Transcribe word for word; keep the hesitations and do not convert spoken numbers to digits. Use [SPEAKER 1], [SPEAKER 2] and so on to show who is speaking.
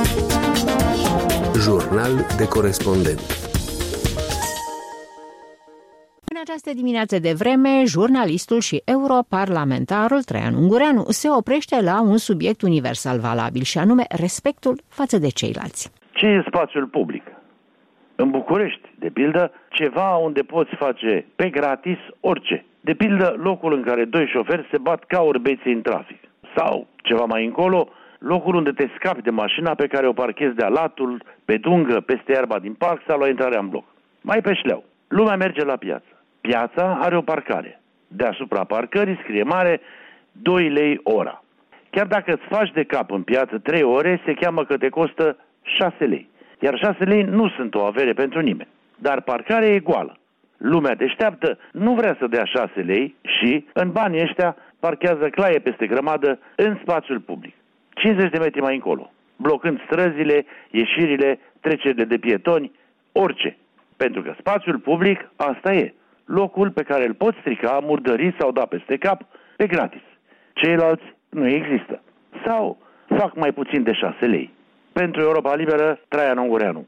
[SPEAKER 1] Jurnal de corespondent.
[SPEAKER 2] În această dimineață de vreme, jurnalistul și europarlamentarul Traian Ungureanu se oprește la un subiect universal valabil, și anume respectul față de ceilalți.
[SPEAKER 3] Ce e spațiul public? În București, de pildă, ceva unde poți face pe gratis orice. De pildă, locul în care doi șoferi se bat ca orbeții în trafic. Sau, ceva mai încolo, locul unde te scapi de mașina pe care o parchezi de-a latul, pe dungă, peste iarba din parc sau la intrarea în bloc. Mai pe șleau. Lumea merge la piață. Piața are o parcare. Deasupra parcării scrie mare doi lei ora. Chiar dacă îți faci de cap în piață trei ore, se cheamă că te costă șase lei. Iar șase lei nu sunt o avere pentru nimeni. Dar parcarea e goală. Lumea deșteaptă nu vrea să dea șase lei și, în banii ăștia, parchează claie peste grămadă în spațiul public. cincizeci de metri mai încolo, blocând străzile, ieșirile, trecerile de pietoni, orice. Pentru că spațiul public, asta e. Locul pe care îl poți strica, murdări sau da peste cap, pe gratis. Ceilalți nu există. Sau fac mai puțin de șase lei. Pentru Europa Liberă, Traian Ungureanu.